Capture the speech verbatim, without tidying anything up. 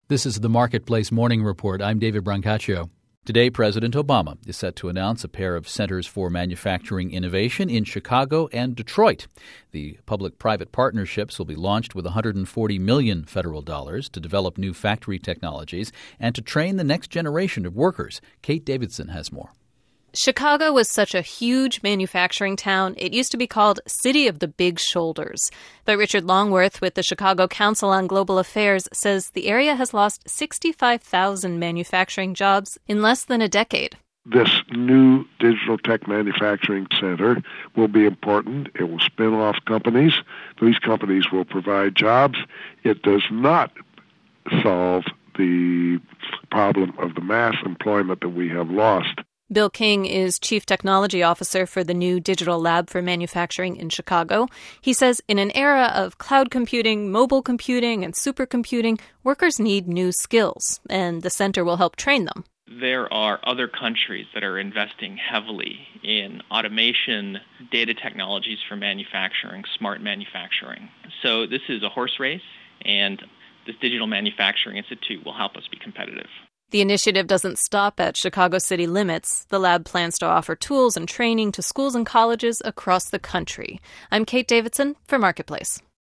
This is the Marketplace Morning Report. I'm David Brancaccio. Today, President Obama is set to announce a pair of centers for manufacturing innovation in Chicago and Detroit. The public-private partnerships will be launched with one hundred forty million dollars federal dollars to develop new factory technologies and to train the next generation of workers. Kate Davidson has more. Chicago was such a huge manufacturing town, it used to be called City of the Big Shoulders. But Richard Longworth with the Chicago Council on Global Affairs says the area has lost sixty-five thousand manufacturing jobs in less than a decade. This new digital tech manufacturing center will be important. It will spin off companies. These companies will provide jobs. It does not solve the problem of the mass employment that we have lost. Bill King is Chief Technology Officer for the new Digital Lab for Manufacturing in Chicago. He says in an era of cloud computing, mobile computing, and supercomputing, workers need new skills, and the center will help train them. There are other countries that are investing heavily in automation, data technologies for manufacturing, smart manufacturing. So this is a horse race, and this Digital Manufacturing Institute will help us be competitive. The initiative doesn't stop at Chicago city limits. The lab plans to offer tools and training to schools and colleges across the country. I'm Kate Davidson for Marketplace.